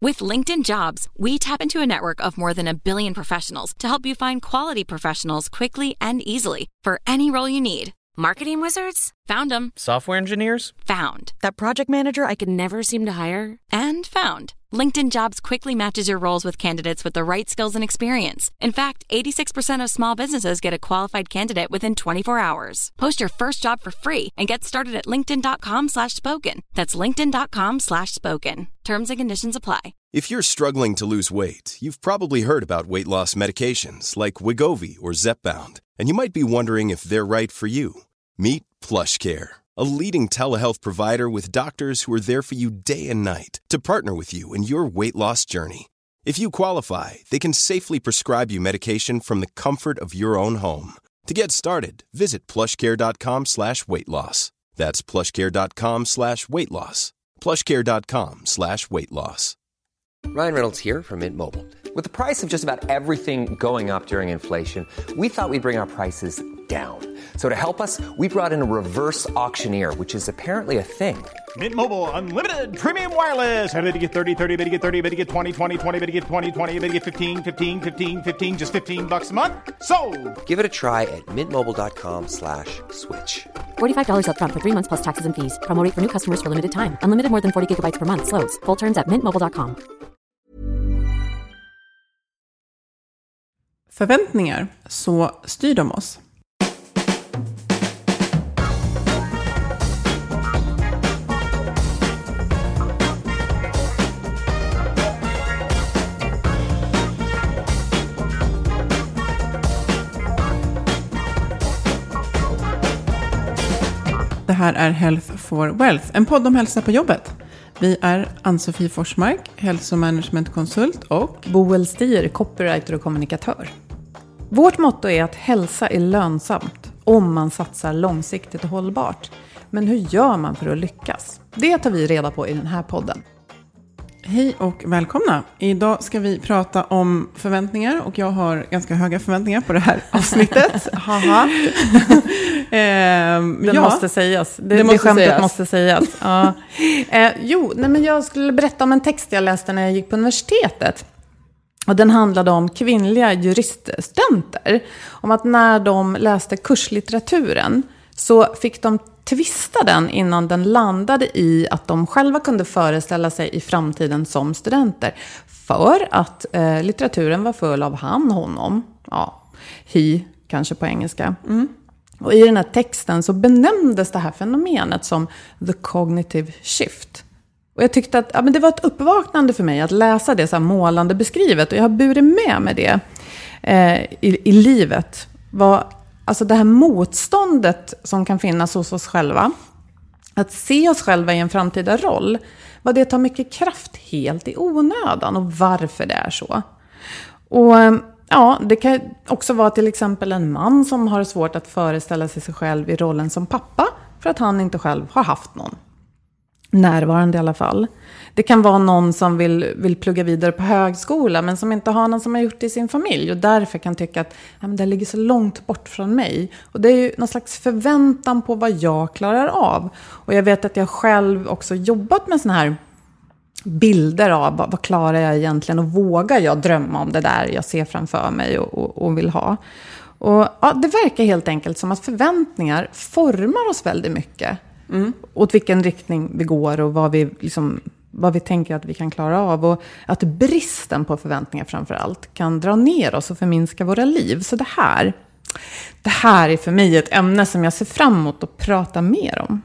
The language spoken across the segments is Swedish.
With LinkedIn Jobs, we tap into a network of more than 1 billion professionals to help you find quality professionals quickly and easily for any role you need. Marketing wizards? Found them. Software engineers? Found. That project manager I could never seem to hire? And found. LinkedIn Jobs quickly matches your roles with candidates with the right skills and experience. In fact, 86% of small businesses get a qualified candidate within 24 hours. Post your first job for free and get started at linkedin.com/spoken. That's linkedin.com/spoken. Terms and conditions apply. If you're struggling to lose weight, you've probably heard about weight loss medications like Wegovy or Zepbound, and you might be wondering if they're right for you. Meet PlushCare, a leading telehealth provider with doctors who are there for you day and night to partner with you in your weight loss journey. If you qualify, they can safely prescribe you medication from the comfort of your own home. To get started, visit plushcare.com/weightloss. That's plushcare.com/weightloss. plushcare.com/weightloss. Ryan Reynolds here from Mint Mobile. With the price of just about everything going up during inflation, we thought we'd bring our prices down. So to help us, we brought in a reverse auctioneer, which is apparently a thing. Mint Mobile Unlimited Premium Wireless. How to get 30, 30, bit to get 30, bit to get 20, 20, 20, bit to get 20, 20, bit to get 15, 15, 15, 15, just $15 a month? Sold! Give it a try at mintmobile.com/switch. $45 up front for 3 months plus taxes and fees. Promo rate for new customers for limited time. Unlimited more than 40 gigabytes per month. Slows full terms at mintmobile.com. Förväntningar, så styr de oss. Det här är Health for Wealth, en podd om hälsa på jobbet. Vi är Ann-Sofie Forsmark, hälsomanagementkonsult, och Boel Stier, copywriter och kommunikatör. Vårt motto är att hälsa är lönsamt om man satsar långsiktigt och hållbart. Men hur gör man för att lyckas? Det tar vi reda på i den här podden. Hej och välkomna. Idag ska vi prata om förväntningar och jag har ganska höga förväntningar på det här avsnittet. Haha. Det måste sägas. Det skämtet sägas. Måste sägas. Ja. Men jag skulle berätta om en text jag läste när jag gick på universitetet. Och den handlade om kvinnliga juriststudenter. Om att när de läste kurslitteraturen så fick de twista den innan den landade i att de själva kunde föreställa sig i framtiden som studenter. För att litteraturen var full av han, honom, he kanske på engelska. Och i den här texten så benämndes det här fenomenet som the cognitive shift. Och jag tyckte att det var ett uppvaknande för mig att läsa det så här målande beskrivet. Och jag har burit med mig det i livet. Alltså det här motståndet som kan finnas hos oss själva. Att se oss själva i en framtida roll. Vad det tar mycket kraft helt i onödan och varför det är så. Och det kan också vara till exempel en man som har svårt att föreställa sig själv i rollen som pappa. För att han inte själv har haft någon. Närvarande i alla fall. Det kan vara någon som vill plugga vidare på högskola men som inte har någon som har gjort det i sin familj och därför kan tycka att det ligger så långt bort från mig. Och det är ju någon slags förväntan på vad jag klarar av. Och jag vet att jag själv också jobbat med såna här bilder av vad klarar jag egentligen och vågar jag drömma om det där jag ser framför mig och vill ha. Och det verkar helt enkelt som att förväntningar formar oss väldigt mycket. Åt vilken riktning vi går och vad vi tänker att vi kan klara av. Och att bristen på förväntningar framförallt kan dra ner oss och förminska våra liv. Så det här är för mig ett ämne som jag ser fram emot att prata mer om.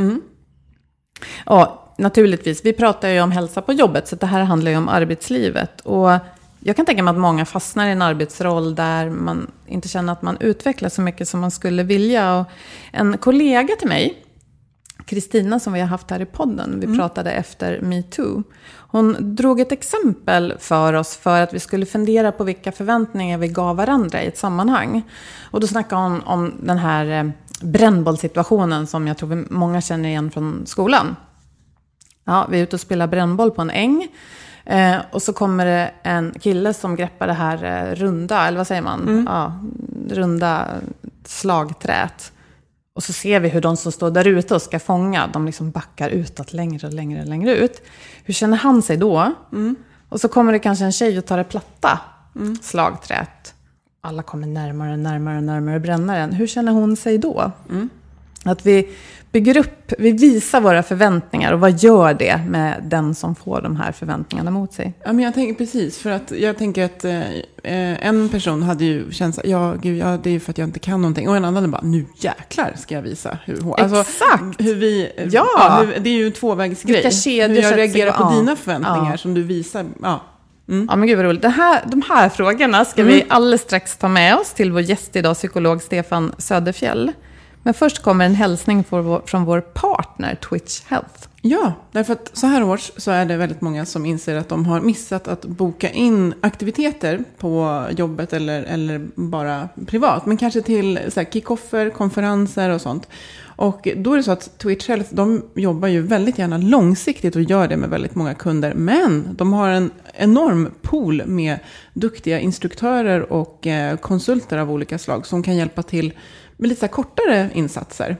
Ja, naturligtvis. Vi pratar ju om hälsa på jobbet så det här handlar ju om arbetslivet. Och jag kan tänka mig att många fastnar i en arbetsroll där man inte känner att man utvecklas så mycket som man skulle vilja. Och en kollega till mig, Kristina som vi har haft här i podden, vi pratade efter Me Too. Hon drog ett exempel för oss för att vi skulle fundera på vilka förväntningar vi gav varandra i ett sammanhang. Och då snackade hon om den här brännbollsituationen som jag tror många känner igen från skolan. Ja, vi är ute och spelar brännboll på en äng. Och så kommer det en kille som greppar det här runda, eller vad säger man? Ja, runda slagträt. Och så ser vi hur de som står där ute och ska fånga, de liksom backar utåt längre ut. Hur känner han sig då? Och så kommer det kanske en tjej och tar det platta slagträt. Alla kommer närmare brännaren. Hur känner hon sig då? Att vi bygger upp, vi visar våra förväntningar. Och vad gör det med den som får de här förväntningarna mot sig? Ja, men jag tänker precis, för att jag tänker att en person hade ju känt att det är ju för att jag inte kan någonting. Och en annan bara, nu jäklar ska jag visa hur hon... Exakt! Hur vi... det är ju en tvåvägsgrej. Hur jag reagerar på dina förväntningar som du visar. Ja, men gud vad roligt. De här frågorna ska vi alldeles strax ta med oss till vår gäst idag, psykolog Stefan Söderfjell. Men först kommer en hälsning från vår partner Twitch Health. Ja, därför att så här års så är det väldigt många som inser att de har missat att boka in aktiviteter på jobbet eller bara privat. Men kanske till så här kick-offer, konferenser och sånt. Och då är det så att Twitch Health, de jobbar ju väldigt gärna långsiktigt och gör det med väldigt många kunder. Men de har en enorm pool med duktiga instruktörer och konsulter av olika slag som kan hjälpa till med lite så här kortare insatser.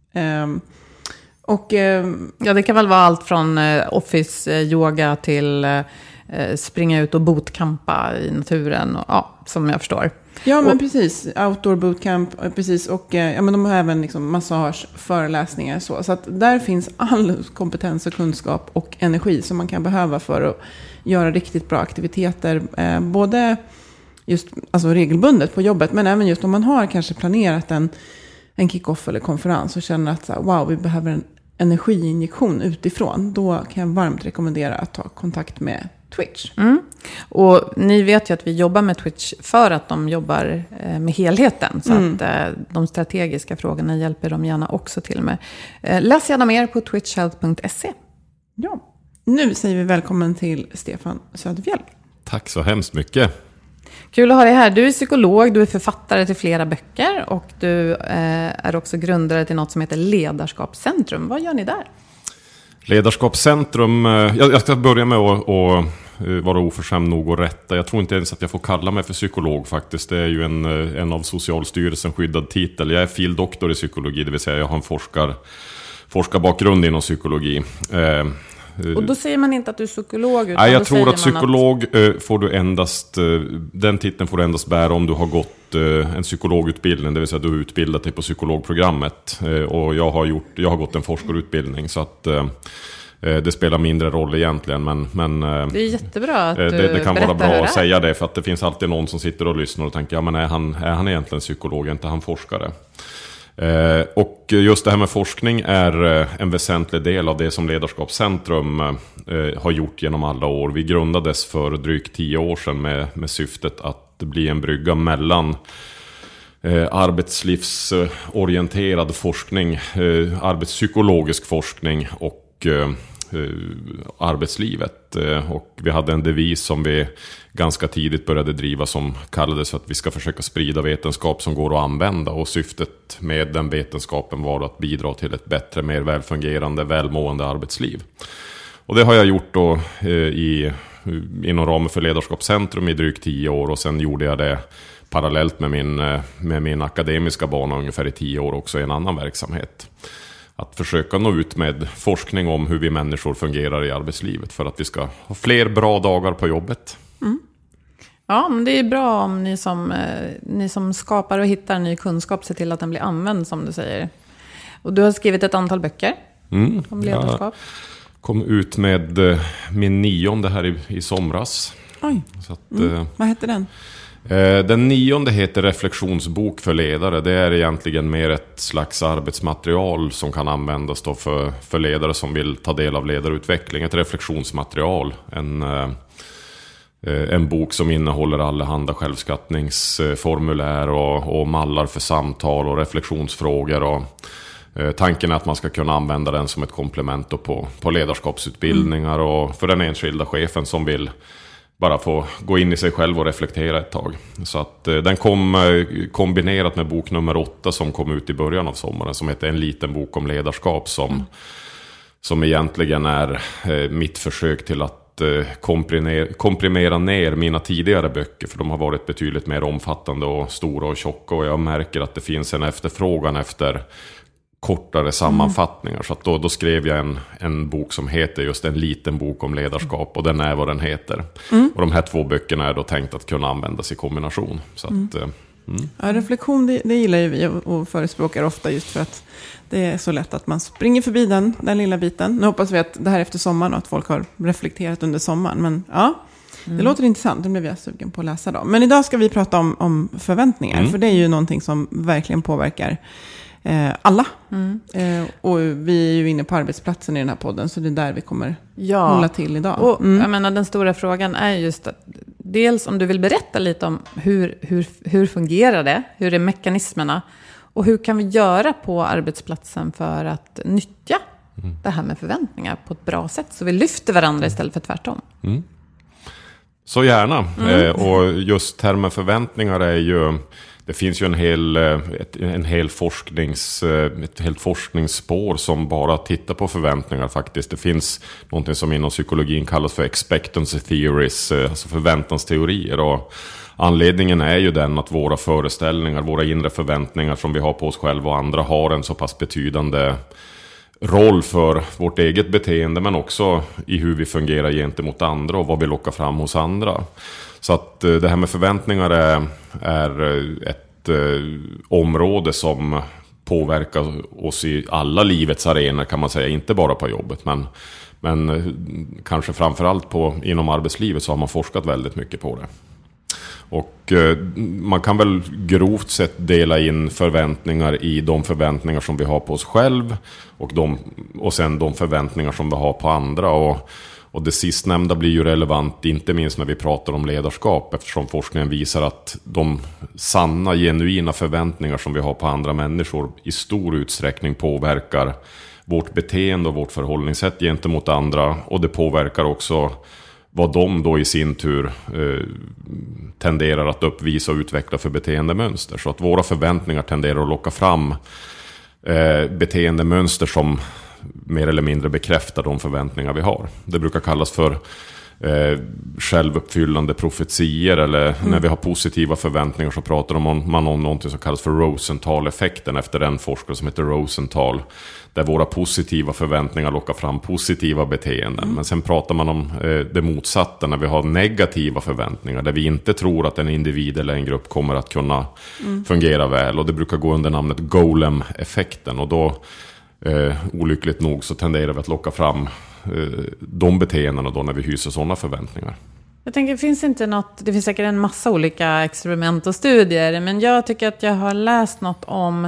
Ja, det kan väl vara allt från office-yoga till springa ut och bootcampa i naturen. Och, som jag förstår. Ja, men precis. Outdoor bootcamp, precis. Och men de har även liksom massage, föreläsningar. Så att där finns all kompetens och kunskap och energi som man kan behöva för att göra riktigt bra aktiviteter. Både just alltså regelbundet på jobbet, men även just om man har kanske planerat en kick-off eller konferens och känner att wow, vi behöver en energiinjektion utifrån, då kan jag varmt rekommendera att ta kontakt med Twitch. Och ni vet ju att vi jobbar med Twitch för att de jobbar med helheten, så att de strategiska frågorna hjälper de gärna också till med. Läs gärna mer på twitchhealth.se. Ja, nu säger vi välkommen till Stefan Söderfjell. Tack så hemskt mycket. Kul att ha dig här. Du är psykolog, du är författare till flera böcker och du är också grundare till något som heter Ledarskapscentrum. Vad gör ni där? Ledarskapscentrum, jag ska börja med att vara oförskämd nog och rätta. Jag tror inte ens att jag får kalla mig för psykolog faktiskt. Det är ju en av Socialstyrelsen skyddad titel. Jag är fildoktor i psykologi, det vill säga jag har en forskarbakgrund inom psykologi. Och då säger man inte att du är psykolog? Utan nej, jag tror att psykolog får du endast, den titeln får du endast bära om du har gått en psykologutbildning, det vill säga du har utbildat dig på psykologprogrammet. Och jag har gått en forskarutbildning, så att det spelar mindre roll egentligen. Men det är jättebra att det kan vara bra att säga det, för att det finns alltid någon som sitter och lyssnar och tänker, ja men är han egentligen psykolog, är inte han forskare? Och just det här med forskning är en väsentlig del av det som Ledarskapscentrum har gjort genom alla år. Vi grundades för drygt 10 år sedan med syftet att bli en brygga mellan arbetslivsorienterad forskning, arbetspsykologisk forskning och arbetslivet. Och vi hade en devis som vi ganska tidigt började driva som kallades att vi ska försöka sprida vetenskap som går att använda, och syftet med den vetenskapen var att bidra till ett bättre, mer välfungerande, välmående arbetsliv. Och det har jag gjort då inom ramen för Ledarskapscentrum i drygt 10 år, och sen gjorde jag det parallellt med min akademiska bana ungefär i 10 år också i en annan verksamhet. Att försöka nå ut med forskning om hur vi människor fungerar i arbetslivet för att vi ska ha fler bra dagar på jobbet. Ja, men det är bra om ni som skapar och hittar ny kunskap ser till att den blir använd, som du säger. Och du har skrivit ett antal böcker om ledarskap. Jag kom ut med min 9:e här i somras. Oj, så att, vad heter den? Den 9:e heter Reflektionsbok för ledare. Det är egentligen mer ett slags arbetsmaterial som kan användas då för ledare som vill ta del av ledarutveckling. Ett reflektionsmaterial. En bok som innehåller allehanda självskattningsformulär och mallar för samtal och reflektionsfrågor. Och tanken är att man ska kunna använda den som ett komplement då på ledarskapsutbildningar och för den enskilda chefen som vill bara få gå in i sig själv och reflektera ett tag. Så att den kom kombinerat med bok nummer 8 som kom ut i början av sommaren, som heter En liten bok om ledarskap, som egentligen är mitt försök till att komprimera ner mina tidigare böcker, för de har varit betydligt mer omfattande och stora och tjocka, och jag märker att det finns en efterfrågan efter kortare sammanfattningar. Så att då skrev jag en bok som heter just En liten bok om ledarskap, och den är vad den heter. Och de här 2 böckerna är då tänkt att kunna användas i kombination. Så att, Ja, reflektion, det gillar ju vi och förespråkar ofta, just för att det är så lätt att man springer förbi den lilla biten. Nu hoppas vi att det här är efter sommaren och att folk har reflekterat under sommaren. Men ja, det låter intressant. Det blev jag sugen på att läsa då. Men idag ska vi prata om förväntningar. För det är ju någonting som verkligen påverkar alla. Och vi är ju inne på arbetsplatsen i den här podden, så det är där vi kommer hålla till idag. Och jag menar, den stora frågan är just att dels om du vill berätta lite om hur fungerar det, hur är mekanismerna, och hur kan vi göra på arbetsplatsen för att nyttja det här med förväntningar på ett bra sätt, så vi lyfter varandra istället för tvärtom. Så gärna. Och just termen förväntningar är ju, det finns ju ett helt forskningsspår som bara tittar på förväntningar faktiskt. Det finns någonting som inom psykologin kallas för expectancy theories, alltså förväntansteorier. Och anledningen är ju den att våra föreställningar, våra inre förväntningar som vi har på oss själva och andra har en så pass betydande roll för vårt eget beteende, men också i hur vi fungerar gentemot andra och vad vi lockar fram hos andra. Så att det här med förväntningar är ett område som påverkar oss i alla livets arenor, kan man säga, inte bara på jobbet, men kanske framförallt inom arbetslivet så har man forskat väldigt mycket på det. Och man kan väl grovt sett dela in förväntningar i de förväntningar som vi har på oss själv och sen de förväntningar som vi har på andra. Och det sistnämnda blir ju relevant inte minst när vi pratar om ledarskap, eftersom forskningen visar att de sanna, genuina förväntningar som vi har på andra människor i stor utsträckning påverkar vårt beteende och vårt förhållningssätt gentemot andra, och det påverkar också vad de då i sin tur tenderar att uppvisa och utveckla för beteendemönster. Så att våra förväntningar tenderar att locka fram beteendemönster som mer eller mindre bekräftar de förväntningar vi har. Det brukar kallas för självuppfyllande profetier, eller när vi har positiva förväntningar så pratar man om någonting som kallas för Rosenthal-effekten, efter en forskare som heter Rosenthal, där våra positiva förväntningar lockar fram positiva beteenden. Men sen pratar man om det motsatta, när vi har negativa förväntningar, där vi inte tror att en individ eller en grupp kommer att kunna fungera väl, och det brukar gå under namnet Golem-effekten, och då olyckligt nog så tenderar vi att locka fram de beteendena då när vi hyser sådana förväntningar. Jag tänker, det finns säkert en massa olika experiment och studier, men jag tycker att jag har läst något om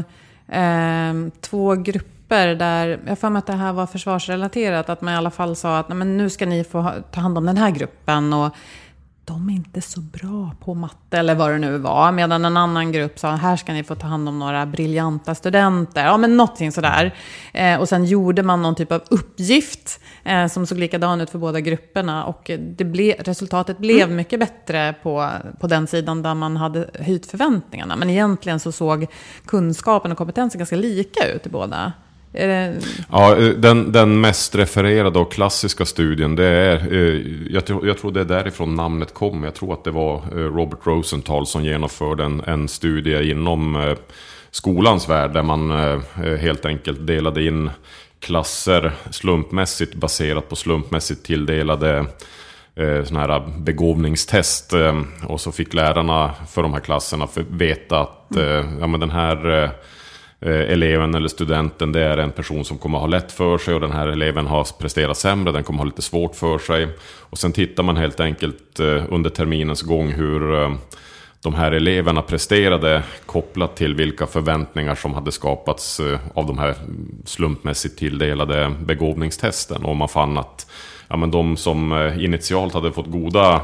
2 grupper där, jag får med att det här var försvarsrelaterat, att man i alla fall sa att men nu ska ni få ta hand om den här gruppen, och de är inte så bra på matte eller vad det nu var, medan en annan grupp sa här ska ni få ta hand om några briljanta studenter, ja men någonting sådär, och sen gjorde man någon typ av uppgift som såg likadan ut för båda grupperna, och resultatet blev mycket bättre på den sidan där man hade höjt förväntningarna, men egentligen så såg kunskapen och kompetensen ganska lika ut i båda. Ja, den mest refererade och klassiska studien, det är, jag tror det är därifrån namnet kom. Jag tror att det var Robert Rosenthal som genomförde en studie inom skolans värld, där man helt enkelt delade in klasser slumpmässigt, baserat på slumpmässigt tilldelade såna här begåvningstest, och så fick lärarna för de här klasserna veta att ja, men den här eleven eller studenten, det är en person som kommer ha lätt för sig, och den här eleven har presterat sämre, den kommer ha lite svårt för sig. Och sen tittar man helt enkelt under terminens gång hur de här eleverna presterade kopplat till vilka förväntningar som hade skapats av de här slumpmässigt tilldelade begåvningstesten. Och man fann att ja, men de som initialt hade fått goda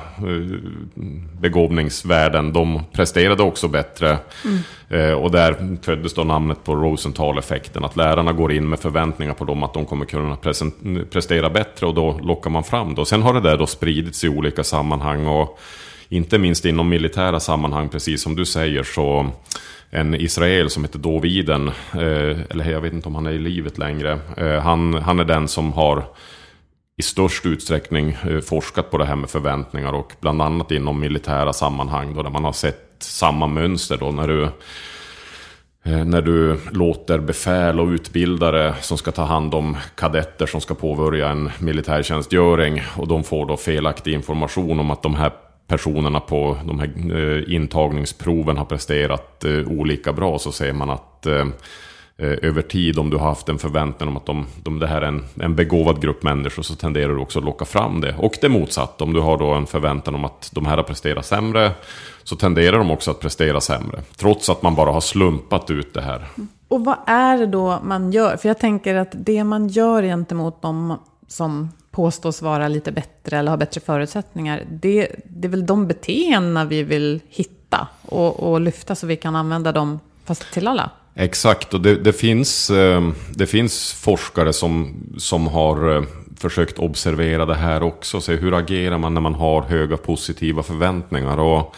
begåvningsvärden, de presterade också bättre. Och där föddes då namnet på Rosenthal-effekten, att lärarna går in med förväntningar på dem att de kommer kunna prestera bättre, och då lockar man fram det. Och sen har det där då spridits i olika sammanhang, och inte minst inom militära sammanhang, precis som du säger, så en israel som heter Doviden, eller jag vet inte om han är i livet längre, han är den som har i störst utsträckning forskat på det här med förväntningar, och bland annat inom militära sammanhang då, där man har sett samma mönster då, när du när du låter befäl och utbildare som ska ta hand om kadetter som ska påbörja en militärtjänstgöring, och de får då felaktig information om att de här personerna på de här intagningsproven har presterat olika bra, så säger man att över tid, om du har haft en förväntan om att det här är en begåvad grupp människor, så tenderar du också att locka fram det. Och det motsatt, om du har då en förväntan om att de här har presterat sämre, så tenderar de också att prestera sämre, trots att man bara har slumpat ut det här. Och vad är det då man gör? För jag tänker att det man gör gentemot dem som påstås vara lite bättre eller ha bättre förutsättningar, det är väl de beteenden vi vill hitta och lyfta, så vi kan använda dem fast till alla. Exakt, och det finns forskare som har försökt observera det här också. Så hur agerar man när man har höga positiva förväntningar? Och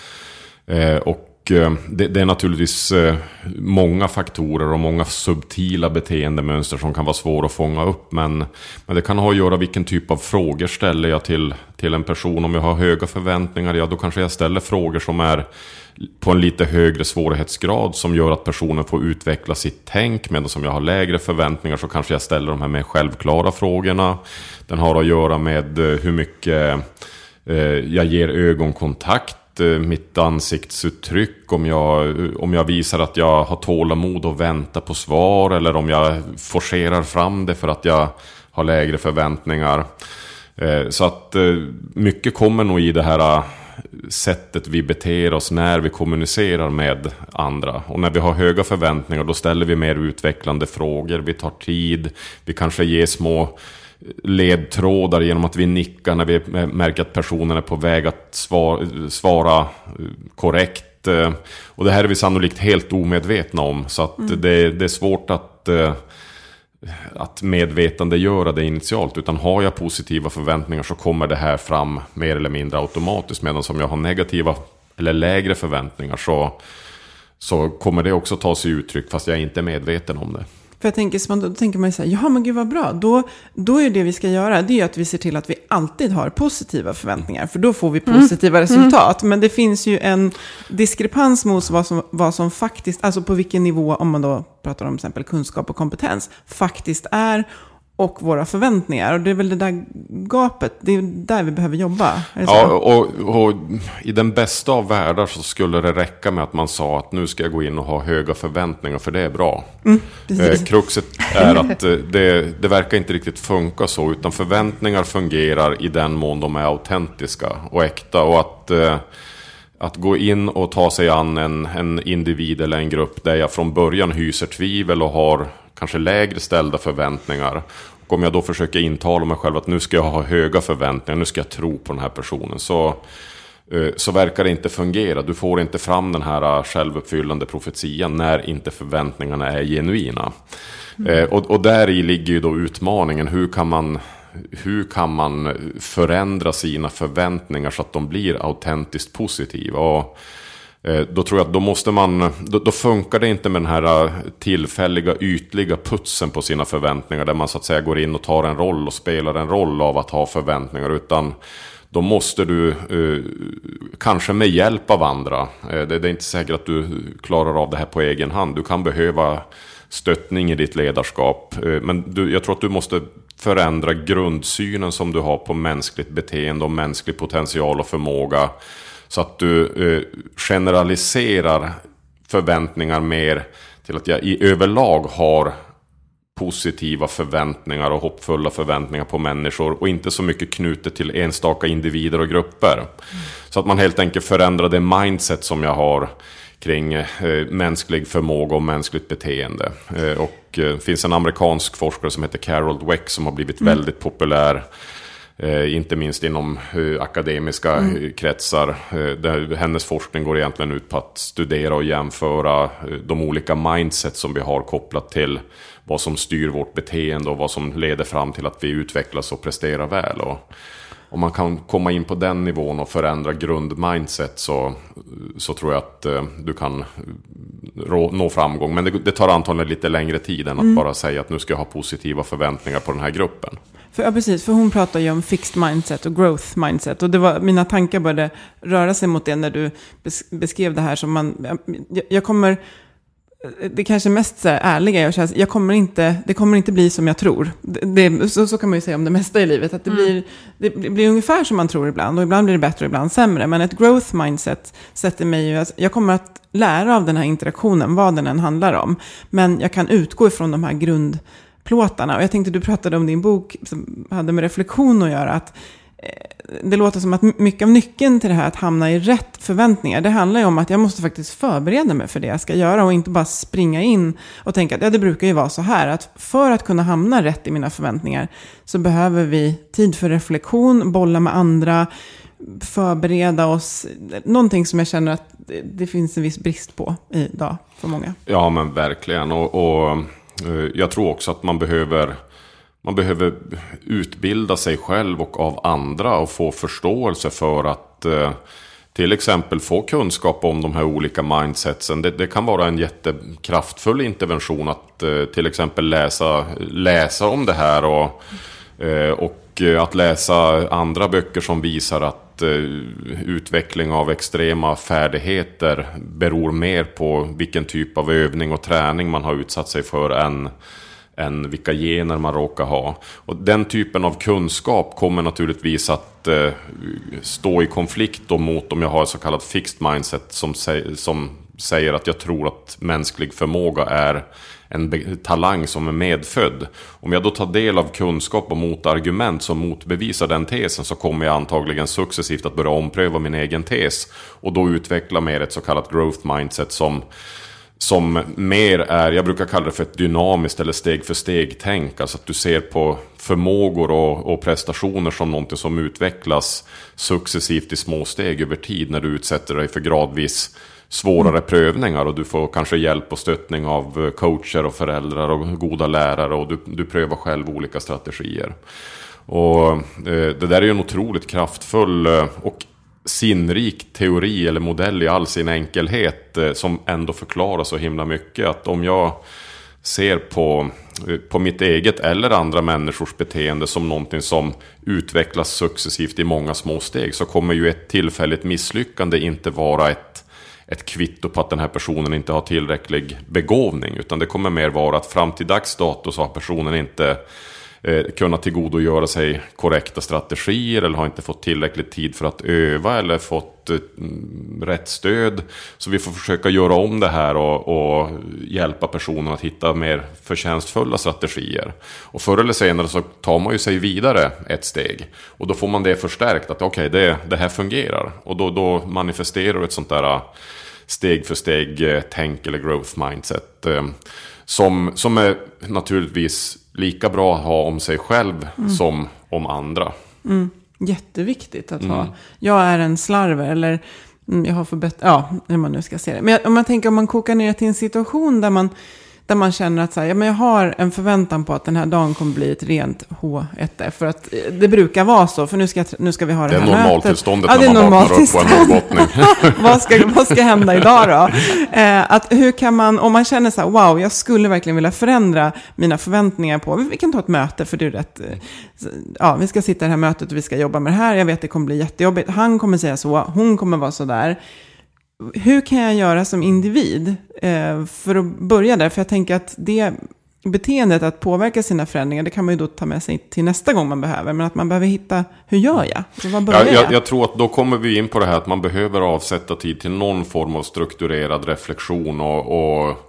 det är naturligtvis många faktorer och många subtila beteendemönster som kan vara svåra att fånga upp. Men det kan ha att göra vilken typ av frågor ställer jag till en person. Om jag har höga förväntningar, ja, då kanske jag ställer frågor som är på en lite högre svårighetsgrad, som gör att personen får utveckla sitt tänk. Medan som jag har lägre förväntningar, så kanske jag ställer de här mer självklara frågorna. Den har att göra med hur mycket jag ger ögonkontakt, mitt ansiktsuttryck, om jag visar att jag har tålamod och väntar på svar, eller om jag forcerar fram det för att jag har lägre förväntningar. Så att mycket kommer nog i det här sättet vi beter oss när vi kommunicerar med andra. Och när vi har höga förväntningar, då ställer vi mer utvecklande frågor, vi tar tid, vi kanske ger små ledtrådar genom att vi nickar när vi märker att personen är på väg att svara korrekt. Och det här är vi sannolikt helt omedvetna om, så att det är svårt att medvetande göra det initialt. Utan har jag positiva förväntningar, så kommer det här fram mer eller mindre automatiskt. Medan som jag har negativa eller lägre förväntningar, så kommer det också ta sig uttryck fast jag är inte medveten om det. För jag tänker, då tänker man ju så här, ja men gud vad bra, då är det vi ska göra, det är att vi ser till att vi alltid har positiva förväntningar, för då får vi positiva resultat. Men det finns ju en diskrepans mot vad som faktiskt, alltså på vilken nivå, om man då pratar om till exempel kunskap och kompetens, faktiskt är, och våra förväntningar. Och det är väl det där gapet, det är där vi behöver jobba. Ja, och i den bästa av världar så skulle det räcka med att man sa att nu ska jag gå in och ha höga förväntningar, för det är bra. Kruxet är att det verkar inte riktigt funka så, utan förväntningar fungerar i den mån de är autentiska och äkta. Och att gå in och ta sig an en individ eller en grupp där jag från början hyser tvivel och har kanske lägre ställda förväntningar. Och om jag då försöker intala mig själv att nu ska jag ha höga förväntningar, nu ska jag tro på den här personen, så verkar det inte fungera. Du får inte fram den här självuppfyllande profetian när inte förväntningarna är genuina. Och där i ligger ju då utmaningen. Hur kan man förändra sina förväntningar så att de blir autentiskt positiva? Och då tror jag att då funkar det inte med den här tillfälliga ytliga putsen på sina förväntningar, där man så att säga går in och tar en roll och spelar en roll av att ha förväntningar, utan då måste du kanske med hjälp av andra, det är inte säkert att du klarar av det här på egen hand, du kan behöva stöttning i ditt ledarskap, men jag tror att du måste förändra grundsynen som du har på mänskligt beteende och mänsklig potential och förmåga, så att du generaliserar förväntningar mer till att jag i överlag har positiva förväntningar och hoppfulla förväntningar på människor, och inte så mycket knutet till enstaka individer och grupper. Så att man helt enkelt förändrar det mindset som jag har kring mänsklig förmåga och mänskligt beteende. Och det finns en amerikansk forskare som heter Carol Dweck som har blivit väldigt populär, inte minst inom akademiska kretsar. Där hennes forskning går egentligen ut på att studera och jämföra de olika mindset som vi har kopplat till vad som styr vårt beteende och vad som leder fram till att vi utvecklas och presterar väl. Och om man kan komma in på den nivån och förändra grundmindset, så tror jag att du kan nå framgång. Men det tar antagligen lite längre tid än att bara säga att nu ska jag ha positiva förväntningar på den här gruppen. Ja, precis. För hon pratar ju om fixed mindset och growth mindset. Och mina tankar började röra sig mot det när du beskrev det här som jag kommer det kanske mest så här ärliga jag känner, det kommer inte bli som jag tror. Så kan man ju säga om det mesta i livet, att det blir ungefär som man tror ibland, och ibland blir det bättre och ibland sämre. Men ett growth mindset sätter mig ju, jag kommer att lära av den här interaktionen, vad den än handlar om, men jag kan utgå ifrån de här grundplåtarna. Och jag tänkte, du pratade om din bok som hade med reflektion att göra, att det låter som att mycket av nyckeln till det här att hamna i rätt förväntningar, det handlar ju om att jag måste faktiskt förbereda mig för det jag ska göra, och inte bara springa in och tänka att det brukar ju vara så här, att för att kunna hamna rätt i mina förväntningar så behöver vi tid för reflektion, bolla med andra, förbereda oss. Någonting som jag känner att det finns en viss brist på idag för många. Ja, men verkligen. Och jag tror också att man behöver utbilda sig själv och av andra och få förståelse för att till exempel få kunskap om de här olika mindsetsen. Det kan vara en jättekraftfull intervention att till exempel läsa om det här och att läsa andra böcker som visar att utveckling av extrema färdigheter beror mer på vilken typ av övning och träning man har utsatt sig för än vilka gener man råkar ha. Och den typen av kunskap kommer naturligtvis att stå i konflikt då mot om jag har ett så kallat fixed mindset som säger att jag tror att mänsklig förmåga är en talang som är medfödd. Om jag då tar del av kunskap och motargument som motbevisar den tesen, så kommer jag antagligen successivt att börja ompröva min egen tes och då utveckla mer ett så kallat growth mindset som mer är, jag brukar kalla det för ett dynamiskt eller steg för steg tänk. Alltså att du ser på förmågor och prestationer som något som utvecklas successivt i små steg över tid, när du utsätter dig för gradvis svårare prövningar och du får kanske hjälp och stöttning av coacher och föräldrar och goda lärare, och du prövar själv olika strategier. Och det där är ju en otroligt kraftfull och sinnrik teori eller modell i all sin enkelhet, som ändå förklarar så himla mycket. Att om jag ser på mitt eget eller andra människors beteende som någonting som utvecklas successivt i många små steg, så kommer ju ett tillfälligt misslyckande inte vara ett kvitto på att den här personen inte har tillräcklig begåvning, utan det kommer mer vara att fram till dags dato så har personen inte kunna tillgodogöra sig korrekta strategier, eller har inte fått tillräcklig tid för att öva eller fått rätt stöd. Så vi får försöka göra om det här och hjälpa personen att hitta mer förtjänstfulla strategier. Och förr eller senare så tar man ju sig vidare ett steg, och då får man det förstärkt att okej, det här fungerar, och då manifesterar ett sånt där steg för steg tänk eller growth mindset som är naturligtvis lika bra att ha om sig själv som om andra. Jätteviktigt att ha. Jag är en slarver, eller jag har hur man nu ska se det. Men om man tänker, om man kokar ner till en situation där man känner att så här, ja, men jag har en förväntan på att den här dagen kommer bli ett rent H1F, för att det brukar vara så, för nu ska vi ha det här mötet. Det är normaltillståndet när man vaknar upp på en norrbottning. Vad ska hända idag då? Att hur kan man, om man känner så här, wow, jag skulle verkligen vilja förändra mina förväntningar på, vi kan ta ett möte, för det är rätt, ja, vi ska sitta i det här mötet och vi ska jobba med det här, jag vet det kommer bli jättejobbigt, han kommer säga så, hon kommer vara så där. Hur kan jag göra som individ för att börja där? För jag tänker att det beteendet att påverka sina förändringar, det kan man ju då ta med sig till nästa gång man behöver. Men att man behöver hitta, hur gör jag? Så vad börjar jag tror att då kommer vi in på det här att man behöver avsätta tid till någon form av strukturerad reflektion. Och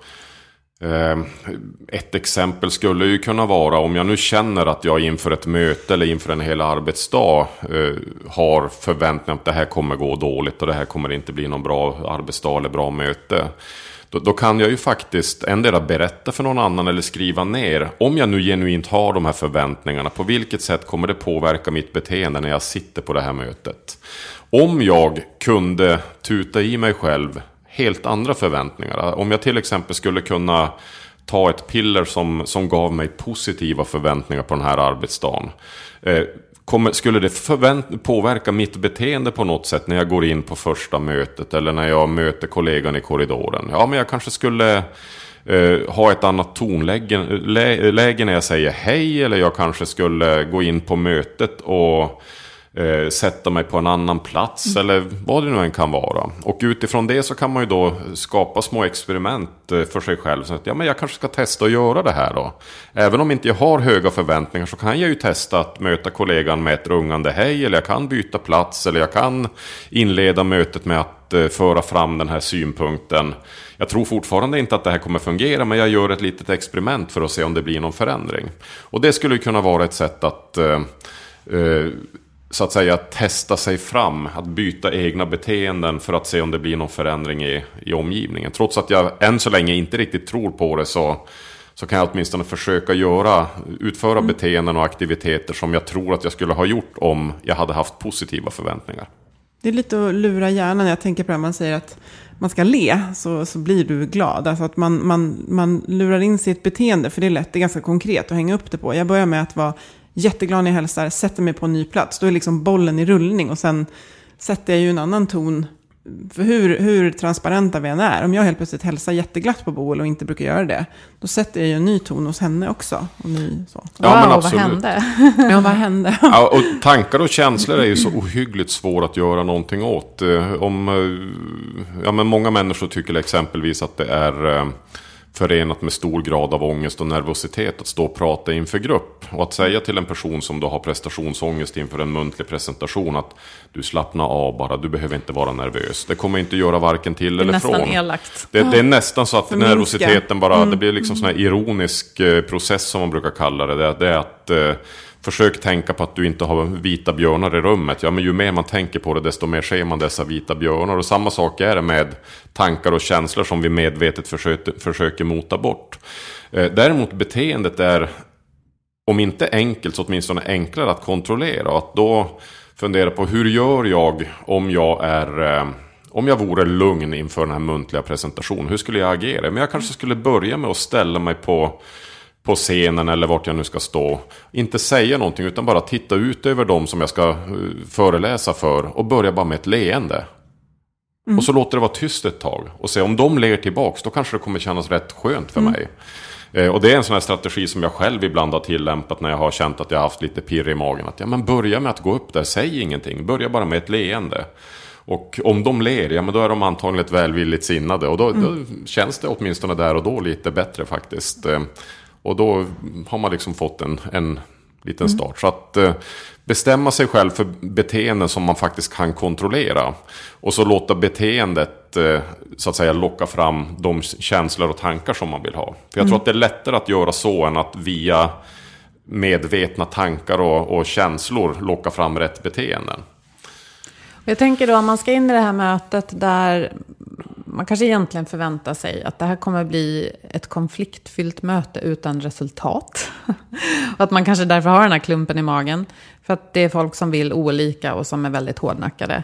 ett exempel skulle ju kunna vara, om jag nu känner att jag inför ett möte eller inför en hel arbetsdag har förväntningar att det här kommer gå dåligt och det här kommer inte bli någon bra arbetsdag eller bra möte. Då kan jag ju faktiskt endera berätta för någon annan eller skriva ner, om jag nu genuint har de här förväntningarna, på vilket sätt kommer det påverka mitt beteende när jag sitter på det här mötet. Om jag kunde tuta i mig själv helt andra förväntningar. Om jag till exempel skulle kunna ta ett piller som gav mig positiva förväntningar på den här arbetsdagen. Skulle det påverka mitt beteende på något sätt när jag går in på första mötet eller när jag möter kollegan i korridoren? Ja, men jag kanske skulle ha ett annat tonläge när jag säger hej, eller jag kanske skulle gå in på mötet och sätta mig på en annan plats eller vad det nu än kan vara. Och utifrån det så kan man ju då skapa små experiment för sig själv. Så att, ja, men jag kanske ska testa att göra det här då. Även om inte jag har höga förväntningar så kan jag ju testa att möta kollegan med ett rungande hej, eller jag kan byta plats, eller jag kan inleda mötet med att föra fram den här synpunkten. Jag tror fortfarande inte att det här kommer fungera, men jag gör ett litet experiment för att se om det blir någon förändring. Och det skulle kunna vara ett sätt att så att säga testa sig fram, att byta egna beteenden för att se om det blir någon förändring i omgivningen. Trots att jag än så länge inte riktigt tror på det, så kan jag åtminstone försöka utföra beteenden och aktiviteter som jag tror att jag skulle ha gjort om jag hade haft positiva förväntningar. Det är lite att lura hjärnan. Jag tänker på det, man säger att man ska le så blir du glad. Alltså att man lurar in sig ett beteende, för det är lätt, det är ganska konkret att hänga upp det på. Jag börjar med att vara jätteglad när jag hälsar, sätter mig på en ny plats. Då är liksom bollen i rullning, och sen sätter jag ju en annan ton. För hur transparenta vi än är. Om jag helt plötsligt hälsar jätteglatt på Boel och inte brukar göra det, då sätter jag ju en ny ton hos henne också. Och så. Ja, men absolut. Vad hände? Ja, vad hände? Ja, och tankar och känslor är ju så ohyggligt svåra att göra någonting åt. Men många människor tycker exempelvis att det är förenat med stor grad av ångest och nervositet att stå och prata inför grupp. Och att säga till en person som då har prestationsångest inför en muntlig presentation att du slappnar av bara, du behöver inte vara nervös. Det kommer inte göra varken till eller från. Det är nästan elakt. Det är nästan så att nervositeten bara, det blir liksom sån här ironisk process som man brukar kalla det. Det är att försök tänka på att du inte har vita björnar i rummet. Ja, men ju mer man tänker på det, desto mer ser man dessa vita björnar. Och samma sak är det med tankar och känslor som vi medvetet försöker mota bort. Däremot beteendet är, om inte enkelt, så åtminstone enklare att kontrollera. Och att då fundera på, hur gör jag om jag vore lugn inför den här muntliga presentationen? Hur skulle jag agera? Men jag kanske skulle börja med att ställa mig på scenen eller vart jag nu ska stå. Inte säga någonting, utan bara titta ut över dem som jag ska föreläsa för. Och börja bara med ett leende. Och så låter det vara tyst ett tag. Och se om de ler tillbaks, då kanske det kommer kännas rätt skönt för mig. Och det är en sån här strategi som jag själv ibland har tillämpat när jag har känt att jag har haft lite pirr i magen. Att men börja med att gå upp där, säg ingenting. Börja bara med ett leende. Och om de ler, men då är de antagligen ett välvilligt sinnade. Och då känns det åtminstone där och då lite bättre faktiskt. Och då har man liksom fått en liten start. Så att bestämma sig själv för beteenden som man faktiskt kan kontrollera. Och så låta beteendet så att säga locka fram de känslor och tankar som man vill ha. För jag tror att det är lättare att göra så än att via medvetna tankar och känslor locka fram rätt beteenden. Jag tänker då, om man ska in i det här mötet där man kanske egentligen förväntar sig att det här kommer bli ett konfliktfyllt möte utan resultat. Och att man kanske därför har den här klumpen i magen. För att det är folk som vill olika och som är väldigt hårdnackade.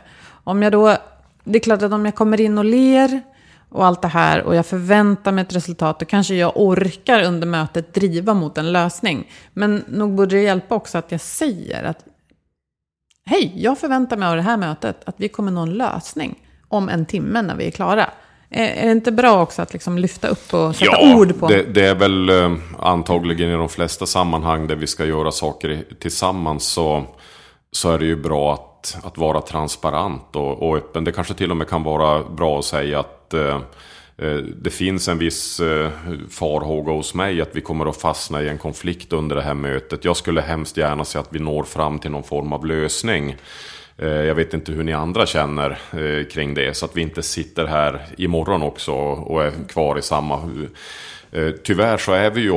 Det är klart att om jag kommer in och ler och allt det här och jag förväntar mig ett resultat, då kanske jag orkar under mötet driva mot en lösning. Men nog borde det hjälpa också att jag säger att hej, jag förväntar mig av det här mötet att vi kommer nå en lösning om en timme när vi är klara. Är det inte bra också att liksom lyfta upp och sätta ord på? Det är väl antagligen i de flesta sammanhang där vi ska göra saker tillsammans, så är det ju bra att vara transparent och öppen. Det kanske till och med kan vara bra att säga att det finns en viss farhåga hos mig att vi kommer att fastna i en konflikt under det här mötet. Jag skulle hemskt gärna se att vi når fram till någon form av lösning. Jag vet inte hur ni andra känner kring det, så att vi inte sitter här imorgon också och är kvar i samma. Tyvärr så är vi ju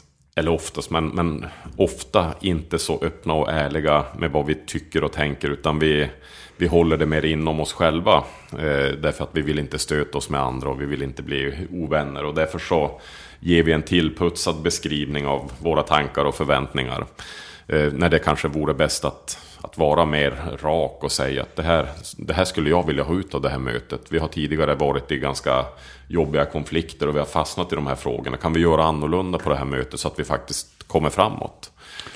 men ofta inte så öppna och ärliga med vad vi tycker och tänker, utan vi håller det mer inom oss själva, därför att vi vill inte stöta oss med andra och vi vill inte bli ovänner, och därför så ger vi en tillputsad beskrivning av våra tankar och förväntningar, när det kanske vore bäst att vara mer rak och säga att det här skulle jag vilja ha ut av det här mötet. Vi har tidigare varit i ganska jobbiga konflikter och vi har fastnat i de här frågorna. Kan vi göra annorlunda på det här mötet så att vi faktiskt kommer framåt?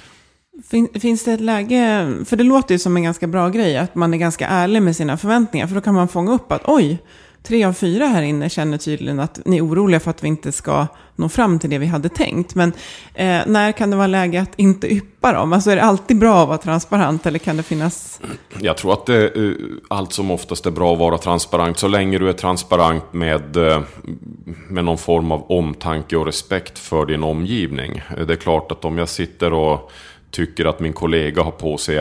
Finns det ett läge, för det låter ju som en ganska bra grej, att man är ganska ärlig med sina förväntningar, för då kan man fånga upp att oj, 3 av 4 här inne känner tydligen att ni är oroliga för att vi inte ska nå fram till det vi hade tänkt. Men när kan det vara läge att inte yppa dem? Alltså är det alltid bra att vara transparent eller kan det finnas... Jag tror att det allt som oftast är bra att vara transparent. Så länge du är transparent med någon form av omtanke och respekt för din omgivning. Det är klart att om jag sitter och tycker att min kollega har på sig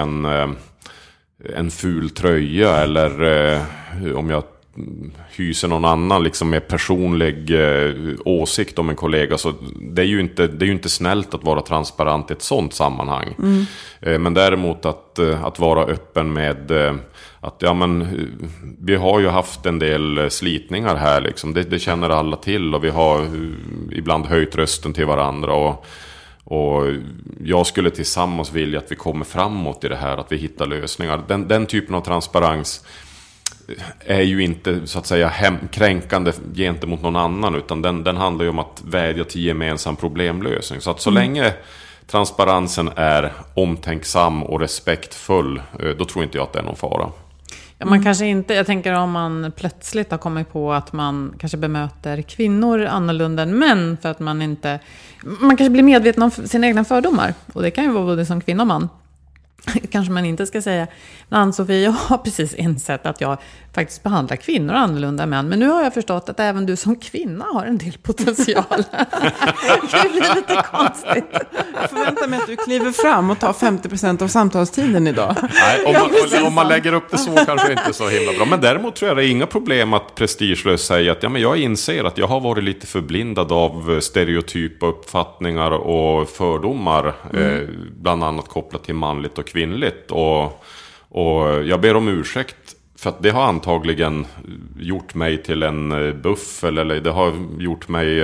en ful tröja eller om jag hyser någon annan liksom med personlig åsikt om en kollega, så det är ju inte snällt att vara transparent i ett sånt sammanhang. Men däremot att vara öppen med att vi har ju haft en del slitningar här liksom. Det känner alla till och vi har ibland höjt rösten till varandra och jag skulle tillsammans vilja att vi kommer framåt i det här, att vi hittar lösningar. Den typen av transparens är ju inte så att säga kränkande gentemot någon annan, utan den handlar ju om att vädja till gemensam problemlösning. Så att så länge transparensen är omtänksam och respektfull, då tror inte jag att det är någon fara. Ja, man kanske inte, jag tänker om man plötsligt har kommit på att man kanske bemöter kvinnor annorlunda än män för att man kanske blir medveten om sina egna fördomar. Och det kan ju vara både som kvinna och man. Kanske man inte ska säga. Men Ann-Sofie, jag har precis insett att jag faktiskt behandlar kvinnor annorlunda än män. Men nu har jag förstått att även du som kvinna har en del potential. Det blir lite konstigt. Jag förväntar mig att du kliver fram och tar 50% av samtalstiden idag. Nej, om man lägger upp det så kanske det inte är så himla bra. Men däremot tror jag det är inga problem att prestigelöst säga att jag inser att jag har varit lite förblindad av stereotypa uppfattningar och fördomar. Bland annat kopplat till manligt och kvinnligt. Och jag ber om ursäkt för att det har antagligen gjort mig till en buffel eller det har gjort mig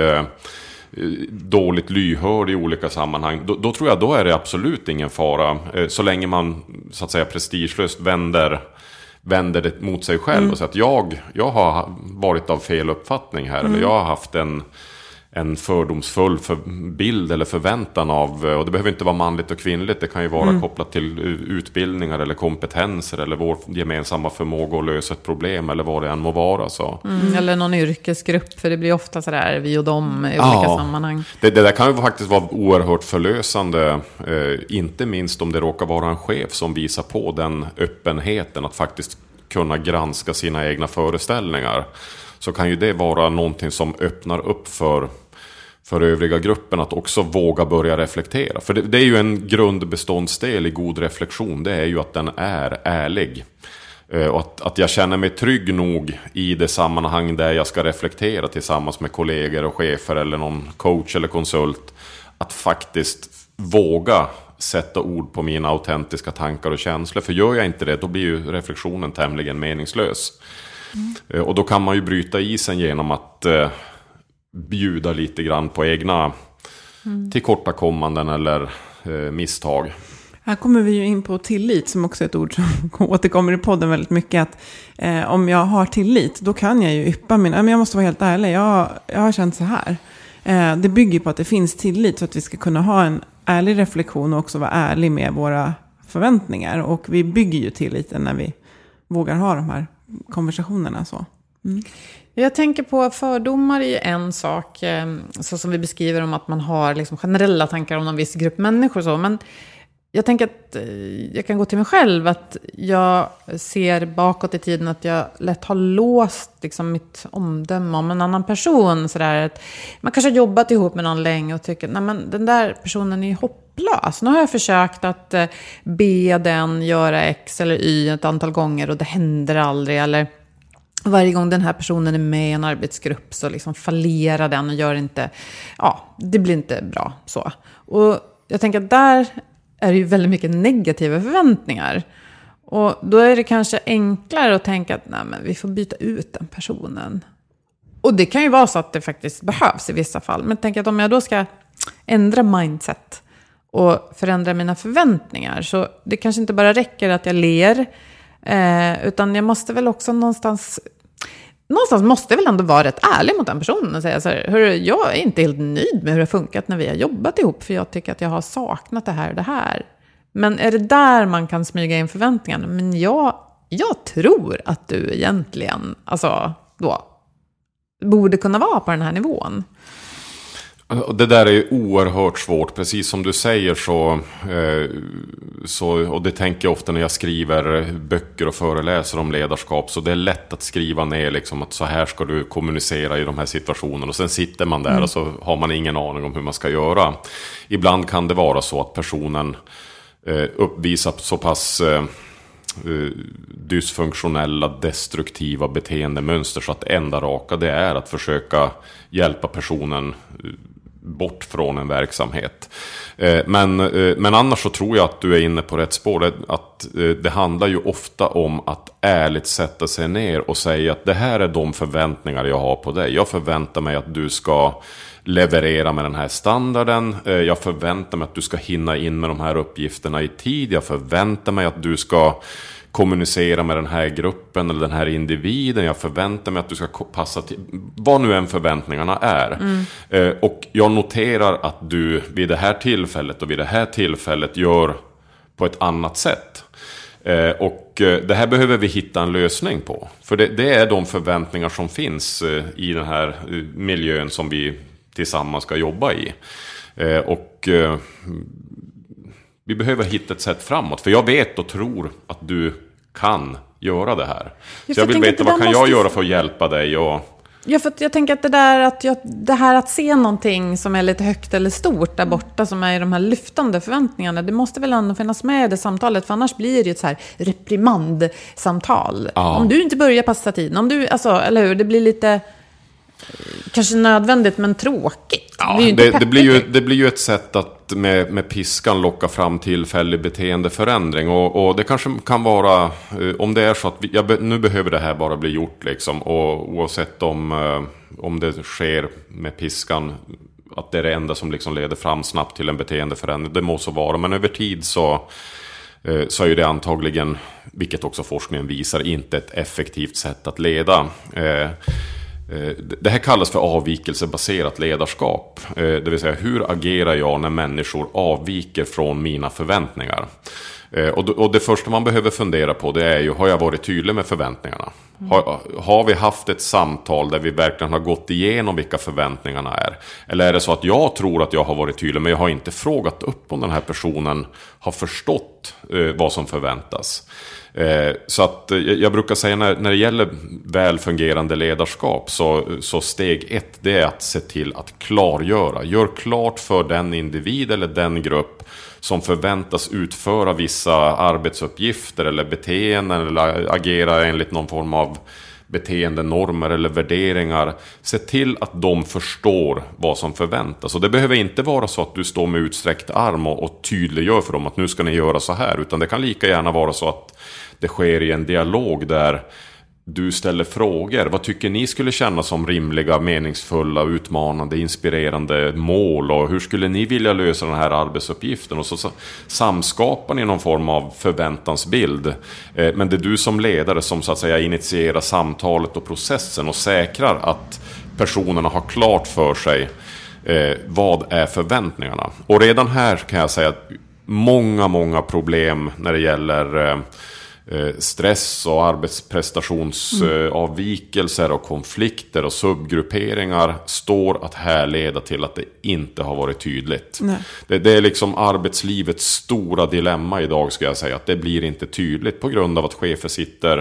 dåligt lyhörd i olika sammanhang. Då tror jag då är det absolut ingen fara. Så länge man så att säga prestigelöst vänder det mot sig själv och så att jag har varit av fel uppfattning här eller jag har haft en fördomsfull bild eller förväntan av, och det behöver inte vara manligt och kvinnligt, det kan ju vara kopplat till utbildningar eller kompetenser eller vår gemensamma förmåga att lösa ett problem eller vad det än må vara. Så. Eller någon yrkesgrupp, för det blir ofta sådär vi och dem i olika sammanhang. Det där kan ju faktiskt vara oerhört förlösande, inte minst om det råkar vara en chef som visar på den öppenheten att faktiskt kunna granska sina egna föreställningar. Så kan ju det vara någonting som öppnar upp för övriga gruppen att också våga börja reflektera. För det är ju en grundbeståndsdel i god reflektion, det är ju att den är ärlig. Och att jag känner mig trygg nog i det sammanhang där jag ska reflektera tillsammans med kollegor och chefer eller någon coach eller konsult. Att faktiskt våga sätta ord på mina autentiska tankar och känslor. För gör jag inte det, då blir ju reflektionen tämligen meningslös. Och då kan man ju bryta isen genom att bjuda lite grann på egna tillkortakommanden eller misstag. Här kommer vi ju in på tillit som också är ett ord som återkommer i podden väldigt mycket. Att om jag har tillit, då kan jag ju yppa men jag måste vara helt ärlig, jag har känt så här. Det bygger på att det finns tillit så att vi ska kunna ha en ärlig reflektion och också vara ärlig med våra förväntningar. Och vi bygger ju tilliten när vi vågar ha de här konversationerna så. Jag tänker på fördomar i en sak, så som vi beskriver om att man har liksom generella tankar om någon viss grupp människor så, men jag tänker att jag kan gå till mig själv att jag ser bakåt i tiden att jag lätt har låst liksom mitt omdöme om en annan person så där att man kanske har jobbat ihop med någon länge och tycker nej men den där personen är hopplös. Nu har jag försökt att be den göra X eller Y ett antal gånger och det händer aldrig, eller varje gång den här personen är med i en arbetsgrupp så liksom fallerar den och gör inte, det blir inte bra så. Och jag tänker att där är det ju väldigt mycket negativa förväntningar. Och då är det kanske enklare att tänka att nej, men vi får byta ut den personen. Och det kan ju vara så att det faktiskt behövs i vissa fall. Men tänk att om jag då ska ändra mindset och förändra mina förväntningar, så det kanske inte bara räcker att jag ler, utan jag måste väl också någonstans måste jag väl ändå vara rätt ärlig mot den personen och säga så här, hörru, jag är inte helt nöjd med hur det har funkat när vi har jobbat ihop, för jag tycker att jag har saknat det här och det här. Men är det där man kan smyga in förväntningarna? Men jag tror att du egentligen, alltså då, borde kunna vara på den här nivån. Det där är ju oerhört svårt, precis som du säger så och det tänker jag ofta när jag skriver böcker och föreläser om ledarskap, så det är lätt att skriva ner liksom att så här ska du kommunicera i de här situationerna, och sen sitter man där och så har man ingen aning om hur man ska göra. Ibland kan det vara så att personen uppvisar så pass dysfunktionella, destruktiva beteendemönster så att enda raka det är att försöka hjälpa personen bort från en verksamhet. Men annars så tror jag att du är inne på rätt spår. Att det handlar ju ofta om att ärligt sätta sig ner och säga att det här är de förväntningar jag har på dig. Jag förväntar mig att du ska leverera med den här standarden. Jag förväntar mig att du ska hinna in med de här uppgifterna i tid. Jag förväntar mig att du ska kommunicera med den här gruppen eller den här individen. Jag förväntar mig att du ska passa till vad nu än förväntningarna är. Och jag noterar att du vid det här tillfället och vid det här tillfället gör på ett annat sätt. Och det här behöver vi hitta en lösning på. För det är de förväntningar som finns i den här miljön som vi tillsammans ska jobba i. Och vi behöver hitta ett sätt framåt. För jag vet och tror att du kan göra det här. Så jag vill veta, vad kan jag göra för att hjälpa dig? Ja, för jag tänker att det här att se någonting som är lite högt eller stort där borta, som är de här lyftande förväntningarna, det måste väl ändå finnas med i det samtalet, för annars blir det ju ett så här reprimandsamtal. Ja. Om du inte börjar passa tiden, eller hur, det blir lite kanske nödvändigt men tråkigt. Ja, det blir ju ett sätt att med piskan locka fram tillfällig beteendeförändring, och det kanske kan vara, om det är så att nu behöver det här bara bli gjort liksom, och oavsett om det sker med piskan, att det är det enda som liksom leder fram snabbt till en beteendeförändring, det må så vara, men över tid så är ju det antagligen, vilket också forskningen visar, inte ett effektivt sätt att leda. Det här kallas för avvikelsebaserat ledarskap. Det vill säga, hur agerar jag när människor avviker från mina förväntningar? Och det första man behöver fundera på, det är ju, har jag varit tydlig med förväntningarna? Har vi haft ett samtal där vi verkligen har gått igenom vilka förväntningarna är? Eller är det så att jag tror att jag har varit tydlig, men jag har inte frågat upp om den här personen har förstått vad som förväntas? Så att jag brukar säga, när det gäller välfungerande ledarskap, så steg 1, det är att se till att klargöra. Gör klart för den individ eller den grupp som förväntas utföra vissa arbetsuppgifter eller beteenden eller agera enligt någon form av beteendenormer eller värderingar. Se till att de förstår vad som förväntas. Och det behöver inte vara så att du står med utsträckt arm och tydliggör för dem att nu ska ni göra så här. Utan det kan lika gärna vara så att det sker i en dialog där du ställer frågor. Vad tycker ni skulle kännas som rimliga, meningsfulla, utmanande, inspirerande mål? Och hur skulle ni vilja lösa den här arbetsuppgiften? Och så samskapar ni någon form av förväntansbild. Men det är du som ledare som så att säga initierar samtalet och processen och säkrar att personerna har klart för sig vad är förväntningarna. Och redan här kan jag säga att många problem när det gäller stress och arbetsprestationsavvikelser och konflikter och subgrupperingar står att härleda till att det inte har varit tydligt. Det är liksom arbetslivets stora dilemma idag, ska jag säga, att det blir inte tydligt på grund av att chefer sitter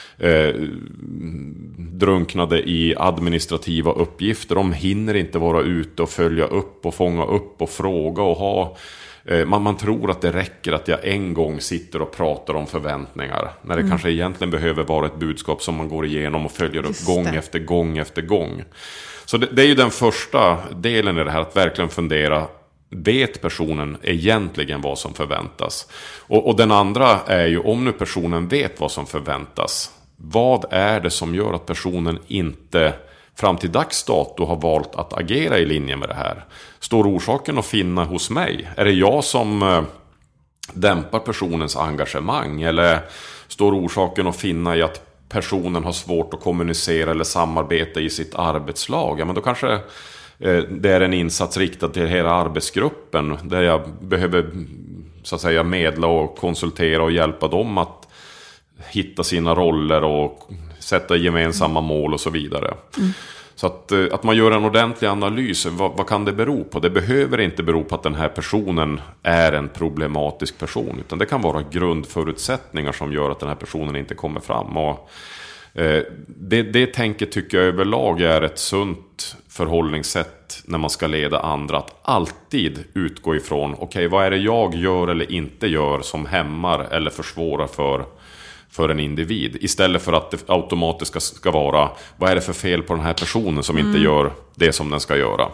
drunknade i administrativa uppgifter. De hinner inte vara ute och följa upp och fånga upp och fråga och ha. Man tror att det räcker att jag en gång sitter och pratar om förväntningar, när det kanske egentligen behöver vara ett budskap som man går igenom och följer upp gång efter gång efter gång. Så det är ju den första delen i det här, att verkligen fundera, vet personen egentligen vad som förväntas? Och den andra är ju, om nu personen vet vad som förväntas, vad är det som gör att personen inte fram till dags dato har valt att agera i linje med det här? Står orsaken att finna hos mig? Är det jag som dämpar personens engagemang? Eller står orsaken att finna i att personen har svårt att kommunicera eller samarbeta i sitt arbetslag? Ja, men då kanske det är en insats riktad till hela arbetsgruppen, där jag behöver så att säga medla och konsultera och hjälpa dem att hitta sina roller och sätta gemensamma mål och så vidare. Så att man gör en ordentlig analys, vad kan det bero på? Det behöver inte bero på att den här personen är en problematisk person, utan det kan vara grundförutsättningar som gör att den här personen inte kommer fram. Och det tänket tycker jag överlag är ett sunt förhållningssätt när man ska leda andra, att alltid utgå ifrån okej, vad är det jag gör eller inte gör som hämmar eller försvårar för en individ, istället för att det automatiskt ska vara vad är det för fel på den här personen som inte gör det som den ska göra.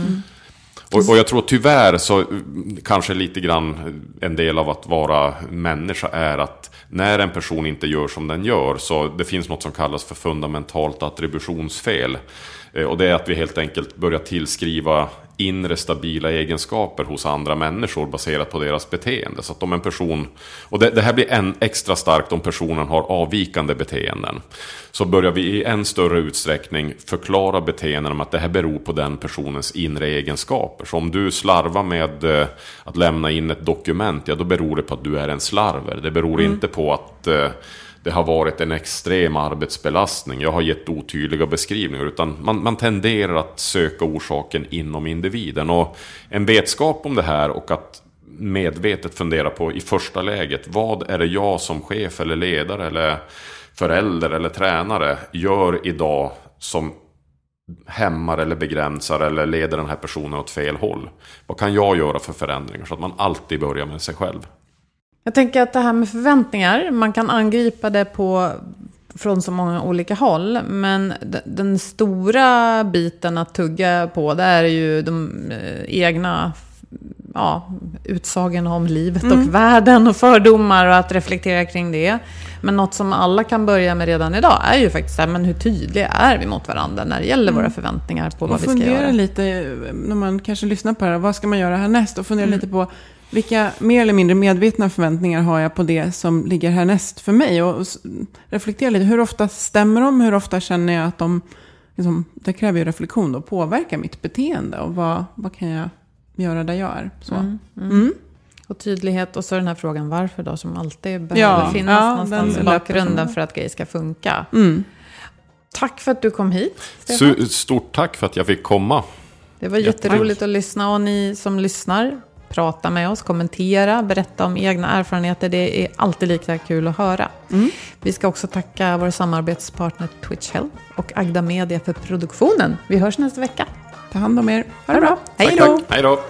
Och jag tror tyvärr så kanske lite grann en del av att vara människa är att när en person inte gör som den gör, så det finns något som kallas för fundamentalt attributionsfel. Och det är att vi helt enkelt börjar tillskriva inre stabila egenskaper hos andra människor baserat på deras beteende. Så att om en person, och det här blir än extra starkt om personen har avvikande beteenden, så börjar vi i en större utsträckning förklara beteenden om att det här beror på den personens inre egenskaper. Så om du slarvar med att lämna in ett dokument, ja då beror det på att du är en slarver. Det beror inte på att det har varit en extrem arbetsbelastning, jag har gett otydliga beskrivningar, utan man tenderar att söka orsaken inom individen. Och en vetskap om det här och att medvetet fundera på i första läget, vad är det jag som chef eller ledare eller förälder eller tränare gör idag som hämmar eller begränsar eller leder den här personen åt fel håll? Vad kan jag göra för förändringar? Så att man alltid börjar med sig själv. Jag tänker att det här med förväntningar, man kan angripa det från så många olika håll. Men den stora biten att tugga på, det är ju de egna utsagorna om livet och världen och fördomar och att reflektera kring det. Men något som alla kan börja med redan idag är ju faktiskt men hur tydliga är vi mot varandra när det gäller våra förväntningar på vad vi ska göra. Fundera lite, när man kanske lyssnar på det här, vad ska man göra härnäst? Och fundera lite på vilka mer eller mindre medvetna förväntningar har jag på det som ligger härnäst för mig? Och reflektera lite, hur ofta stämmer de? Hur ofta känner jag att de, liksom, det kräver ju reflektion då, påverkar mitt beteende? Och vad kan jag göra där jag är? Så. Och tydlighet, och så den här frågan varför då, som alltid behöver finnas någonstans i bakgrunden för att grejer ska funka. Tack för att du kom hit, Stefan. Stort tack för att jag fick komma. Det var jätteroligt att lyssna, och ni som lyssnar, prata med oss, kommentera, berätta om egna erfarenheter. Det är alltid lika kul att höra. Vi ska också tacka vår samarbetspartner Twitch Health och Agda Media för produktionen. Vi hörs nästa vecka. Ta hand om er. Ha det bra. Hej då. Hej då.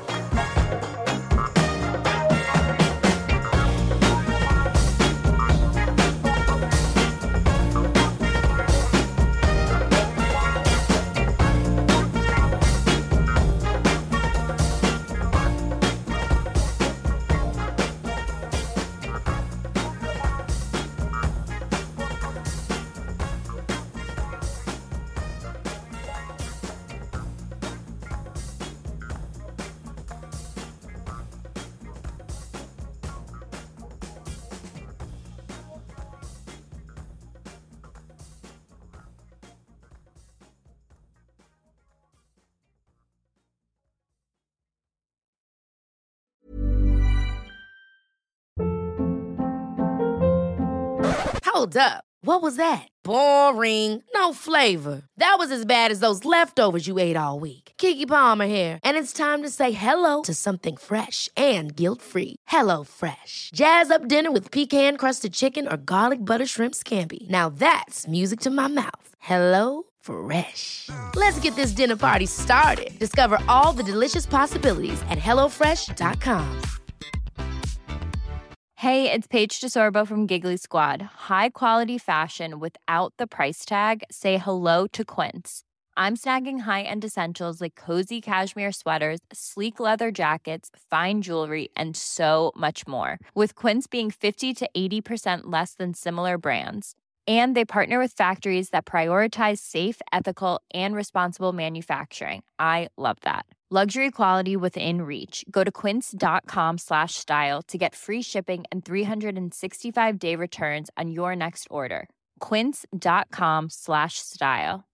Hold up. What was that? Boring. No flavor. That was as bad as those leftovers you ate all week. Keke Palmer here, and it's time to say hello to something fresh and guilt-free. Hello Fresh. Jazz up dinner with pecan-crusted chicken or garlic butter shrimp scampi. Now that's music to my mouth. Hello Fresh. Let's get this dinner party started. Discover all the delicious possibilities at hellofresh.com. Hey, it's Paige DeSorbo from Giggly Squad. High quality fashion without the price tag. Say hello to Quince. I'm snagging high-end essentials like cozy cashmere sweaters, sleek leather jackets, fine jewelry, and so much more. With Quince being 50 to 80% less than similar brands. And they partner with factories that prioritize safe, ethical, and responsible manufacturing. I love that. Luxury quality within reach. Go to quince.com/style to get free shipping and 365-day returns on your next order. Quince.com/style.